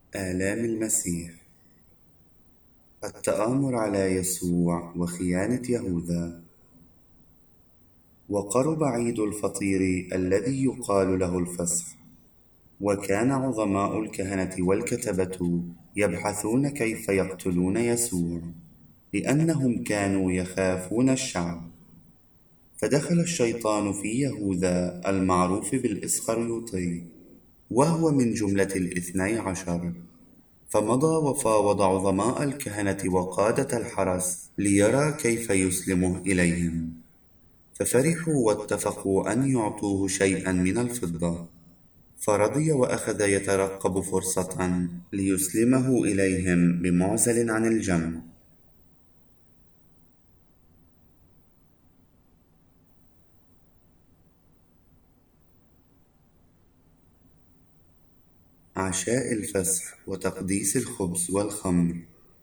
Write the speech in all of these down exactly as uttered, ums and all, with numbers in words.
آلام المسيح. التآمر على يسوع وخيانة يهوذا. وقرب عيد الفطير الذي يقال له الفصح، وكان عظماء الكهنة والكتبة يبحثون كيف يقتلون يسوع، لأنهم كانوا يخافون الشعب. فدخل الشيطان في يهوذا المعروف بالإسخريوطي، وهو من جملة الاثني عشر، فمضى وفاوض عظماء الكهنة وقادة الحرس ليرى كيف يسلمه إليهم، ففرحوا واتفقوا أن يعطوه شيئا من الفضة، فرضي وأخذ يترقب فرصة ليسلمه إليهم بمعزل عن الجمع. عشاء الفصح وتقديس الخبز والخمر.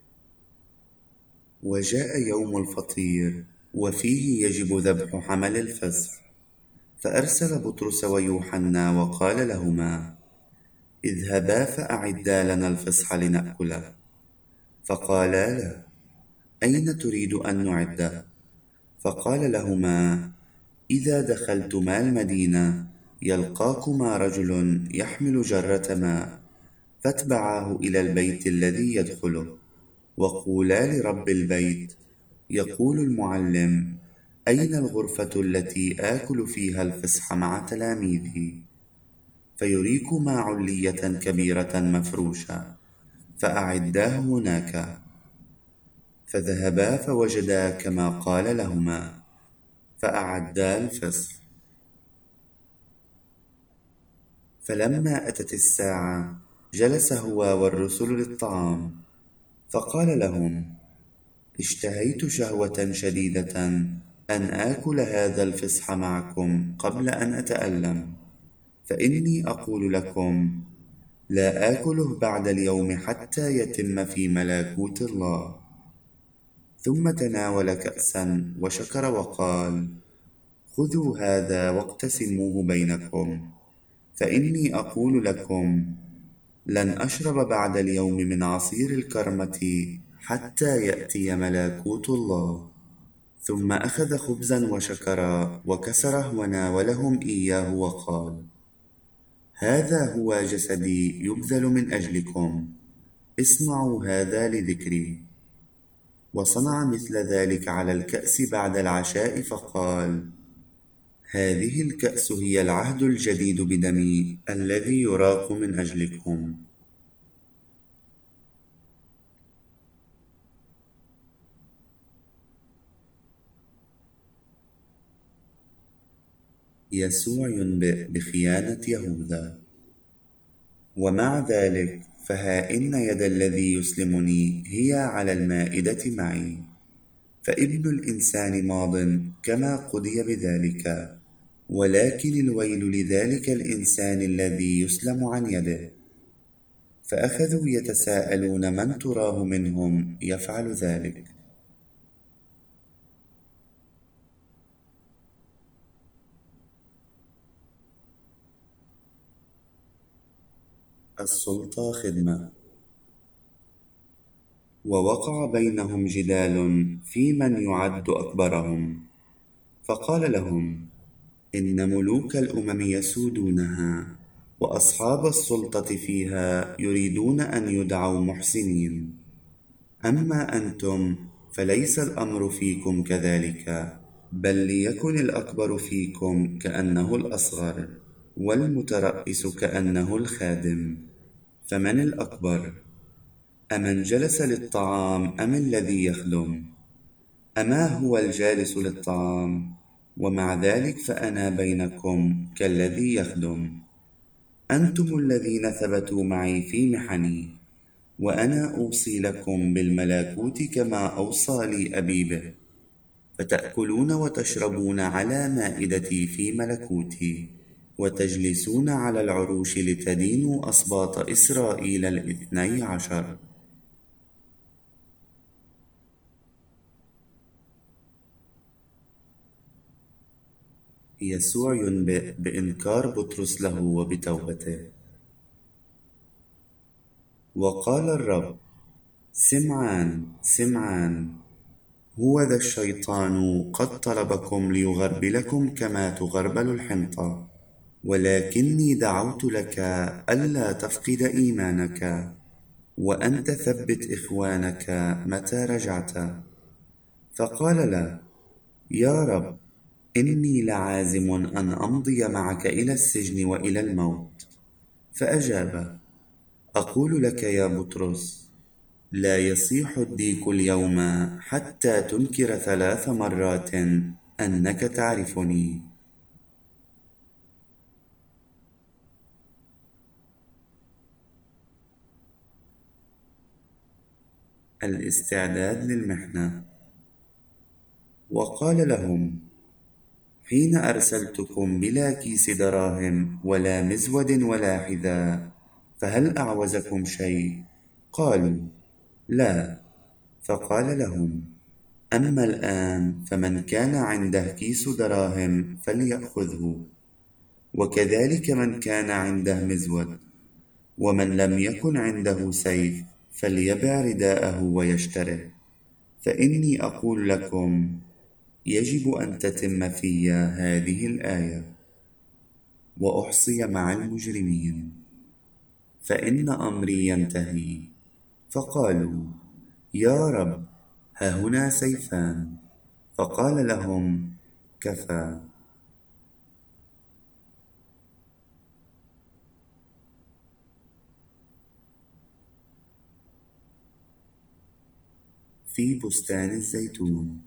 وجاء يوم الفطير وفيه يجب ذبح حمل الفصح، فأرسل بطرس ويوحنا وقال لهما: اذهبا فأعدا لنا الفصح لنأكله. فقالا له: أين تريد أن نعده؟ فقال لهما: إذا دخلتما المدينة يلقاكما رجل يحمل جرة ماء، فاتبعاه إلى البيت الذي يدخله، وقولا لرب البيت: يقول المعلم: أين الغرفة التي آكل فيها الفصح مع تلاميذي؟ فيريكما علية كبيرة مفروشة، فأعداه هناك. فذهبا فوجدا كما قال لهما، فأعدا الفصح. فلما أتت الساعة جلس هو والرسل للطعام، فقال لهم: اشتهيت شهوة شديدة أن آكل هذا الفصح معكم قبل أن أتألم، فإني أقول لكم: لا آكله بعد اليوم حتى يتم في ملكوت الله. ثم تناول كأسا وشكر وقال: خذوا هذا واقتسموه بينكم، فإني أقول لكم: لن أشرب بعد اليوم من عصير الكرمة حتى يأتي ملكوت الله. ثم أخذ خبزا وشكر وكسره وناولهم إياه وقال: هذا هو جسدي يبذل من أجلكم، اصنعوا هذا لذكري. وصنع مثل ذلك على الكأس بعد العشاء فقال: هذه الكأس هي العهد الجديد بدمي الذي يراق من أجلكم. يسوع ينبئ بخيانة يهوذا. ومع ذلك فها إن يد الذي يسلمني هي على المائدة معي، فابن الإنسان ماض كما قضي بذلك، ولكن الويل لذلك الإنسان الذي يسلم عن يده. فأخذوا يتساءلون من تراه منهم يفعل ذلك. السلطة خدمة. ووقع بينهم جدال في من يعد أكبرهم، فقال لهم: إن ملوك الأمم يسودونها، وأصحاب السلطة فيها يريدون أن يدعوا محسنين، أما أنتم فليس الأمر فيكم كذلك، بل ليكن الأكبر فيكم كأنه الأصغر، والمترأس كأنه الخادم. فمن الأكبر؟ أمن جلس للطعام أم الذي يخدم؟ أما هو الجالس للطعام؟ ومع ذلك فأنا بينكم كالذي يخدم. أنتم الذين ثبتوا معي في محني، وأنا أوصي لكم بالملكوت كما أوصى لي أبي به، فتأكلون وتشربون على مائدتي في ملكوتي، وتجلسون على العروش لتدينوا أسباط إسرائيل الاثني عشر. يسوع ينبئ بإنكار بطرس له وبتوبته. وقال الرب: سمعان سمعان، هو ذا الشيطان قد طلبكم ليغربلكم كما تغربل الحنطة، ولكني دعوت لك ألا تفقد إيمانك، وأن تثبت إخوانك متى رجعت. فقال له: يا رب، إني لعازم أن أمضي معك إلى السجن وإلى الموت. فأجاب: أقول لك يا بطرس، لا يصيح الديك اليوم حتى تنكر ثلاث مرات أنك تعرفني. الاستعداد للمحنة. وقال لهم: حين أرسلتكم بلا كيس دراهم ولا مزود ولا حذاء، فهل أعوزكم شيء؟ قالوا: لا. فقال لهم: أما الآن فمن كان عنده كيس دراهم فليأخذه، وكذلك من كان عنده مزود، ومن لم يكن عنده سيف فليبع رداءه ويشتره. فإني أقول لكم، يجب أن تتم في هذه الآية: وأحصي مع المجرمين. فإن أمري ينتهي. فقالوا: يا رب، هاهنا سيفان. فقال لهم: كفى. في بستان الزيتون.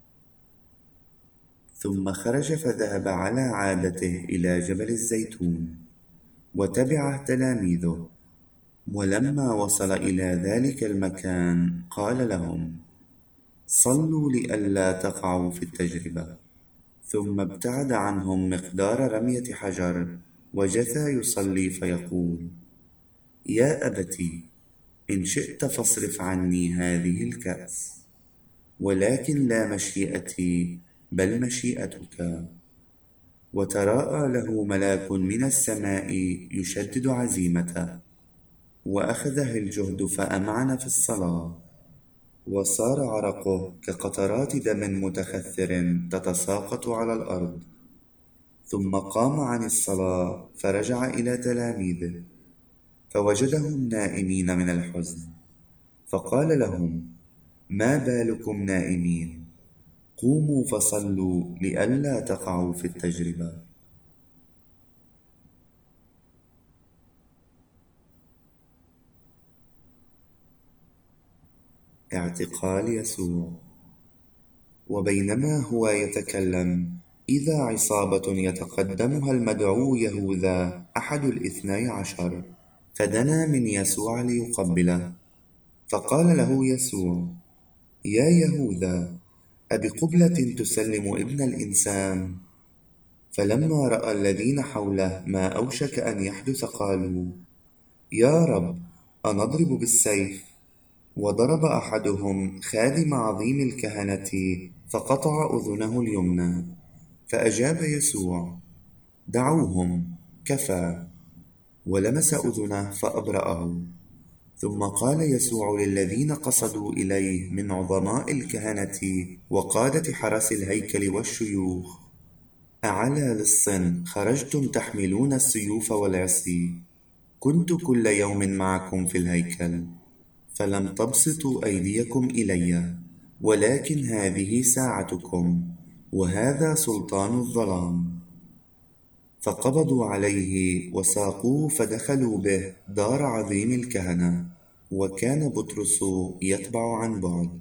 ثم خرج فذهب على عادته إلى جبل الزيتون، وتبعه تلاميذه. ولما وصل إلى ذلك المكان قال لهم: صلوا لئلا تقعوا في التجربة. ثم ابتعد عنهم مقدار رمية حجر، وجثى يصلي فيقول: يا أبتي، إن شئت فاصرف عني هذه الكأس، ولكن لا مشيئتي بل مشيئتك. وتراءى له ملاك من السماء يشدد عزيمته، وأخذه الجهد فأمعن في الصلاة، وصار عرقه كقطرات دم متخثر تتساقط على الأرض. ثم قام عن الصلاة فرجع إلى تلاميذه، فوجدهم نائمين من الحزن، فقال لهم: ما بالكم نائمين؟ قوموا فصلوا لئلا تقعوا في التجربة. اعتقال يسوع. وبينما هو يتكلم، إذا عصابة يتقدمها المدعو يهوذا أحد الاثني عشر، فدنا من يسوع ليقبله. فقال له يسوع: يا يهوذا، أبقبلة تسلم ابن الإنسان؟ فلما رأى الذين حوله ما أوشك أن يحدث قالوا: يا رب، أنضرب بالسيف؟ وضرب أحدهم خادم عظيم الكهنة فقطع أذنه اليمنى. فأجاب يسوع: دعوهم، كفى. ولمس أذنه فأبرأه. ثم قال يسوع للذين قصدوا إليه من عظماء الكهنة وقادة حرس الهيكل والشيوخ: أعلى لص خرجتم تحملون السيوف والعصي؟ كنت كل يوم معكم في الهيكل، فلم تبسطوا أيديكم إلي، ولكن هذه ساعتكم، وهذا سلطان الظلام. فقبضوا عليه وساقوه فدخلوا به دار عظيم الكهنة، وكان بطرس يتبع عن بعد.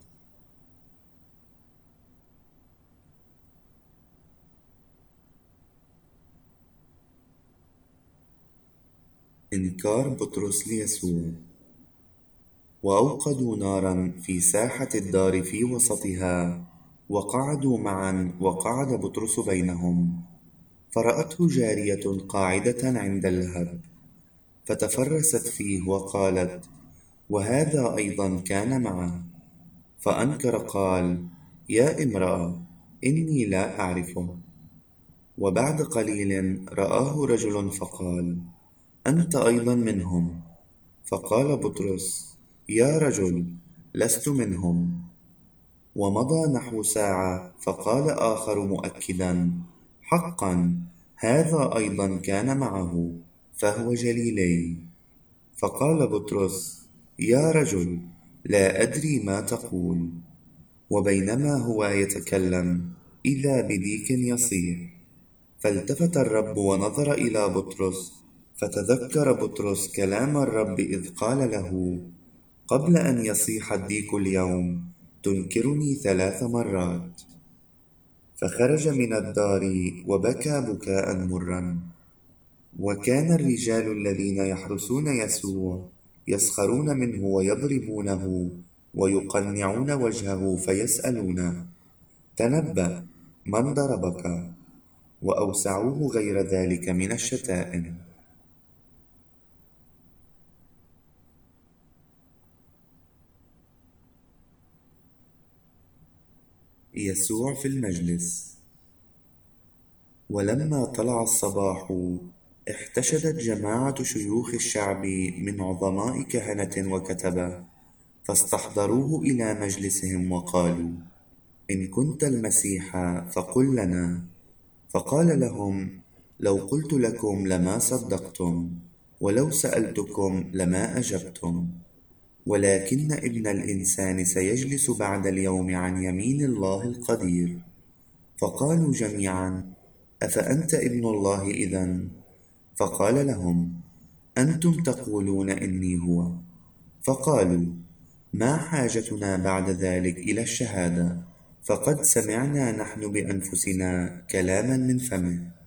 إنكار بطرس ليسوع. وأوقدوا نارا في ساحة الدار في وسطها، وقعدوا معا، وقعد بطرس بينهم. فرأته جارية قاعدة عند اللهب، فتفرست فيه وقالت: وهذا أيضا كان معه. فأنكر قال: يا امرأة، إني لا أعرفه. وبعد قليل رآه رجل فقال: أنت أيضا منهم. فقال بطرس: يا رجل، لست منهم. ومضى نحو ساعة، فقال آخر مؤكدا: حقا، هذا أيضا كان معه، فهو جليلي. فقال بطرس: يا رجل، لا أدري ما تقول. وبينما هو يتكلم، إذا بديك يصيح. فالتفت الرب ونظر إلى بطرس، فتذكر بطرس كلام الرب إذ قال له: قبل أن يصيح الديك اليوم تنكرني ثلاث مرات. فخرج من الدار وبكى بكاء مرا. وكان الرجال الذين يحرسون يسوع يسخرون منه ويضربونه ويقنعون وجهه فيسألونه: تنبأ، من ضربك؟ وأوسعوه غير ذلك من الشتائم. يسوع في المجلس. ولما طلع الصباح، احتشدت جماعة شيوخ الشعب من عظماء كهنة وكتبة، فاستحضروه إلى مجلسهم وقالوا: إن كنت المسيح فقل لنا. فقال لهم: لو قلت لكم لما صدقتم، ولو سألتكم لما أجبتم، ولكن ابن الإنسان سيجلس بعد اليوم عن يمين الله القدير. فقالوا جميعا: أفأنت ابن الله إذن؟ فقال لهم: أنتم تقولون إني هو. فقالوا: ما حاجتنا بعد ذلك إلى الشهادة؟ فقد سمعنا نحن بأنفسنا كلاما من فمه.